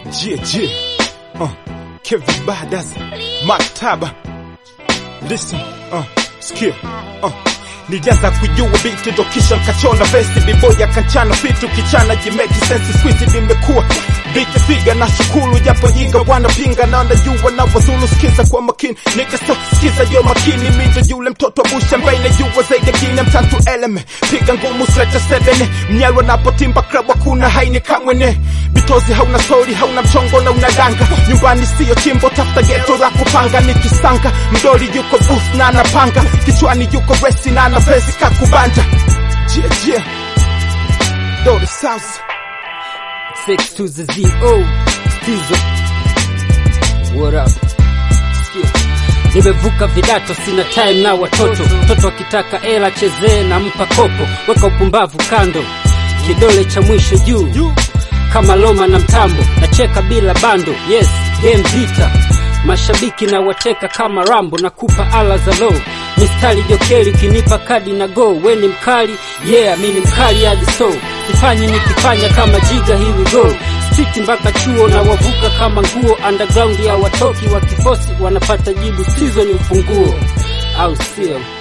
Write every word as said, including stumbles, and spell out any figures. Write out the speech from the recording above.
Yeah, yeah. Uh, Kevin Badass, Maktaba. Listen, uh, skill, uh. Nilianza kujua biti ndo kisha nkachona vesti, B-boy akanchana fitu kichana jimeki sensi squeeze vimekuwa biti figa na shukuru japo jinga wana pinga na wanajua na wazulu skiza kwa makini nika so skiza yo makini mindo yule mtoto busha mbaine yuwa zaidi gine mtantu eleme piga ngumu sleta sebene mnyalwa napotimba krabwa kuna haini kamwene bitozi hauna story hauna mchongo na unadanga nyumbani siyo chimbo tafta geto la kupanga nikisanga mdoli yuko boost na anapanga kichwani yuko resi na anapesi kakubanja yeah yeah Dori South six to the Z O Stizo. What up? Still. Nimevuka vidato sina time na watoto. Mtoto akitaka ela chezee na mpa kopo. Weka upumbavu kando, kidole cha mwisho juu kama Loma na Mtambo. Nacheka bila bando, yes, game vita. Mashabiki na wateka kama Rambo na kupa ala za low. Mistari jokeli kinipa kadi na go. We ni mkali, yeah, mini mkali hadi so. Sifanyi nikifanya kama jiga, here we go. Street mpaka chuo na wavuka kama nguo. Underground ya watoki wa kifosi wanapata jibu, sizo ni ufunguo. Au sio?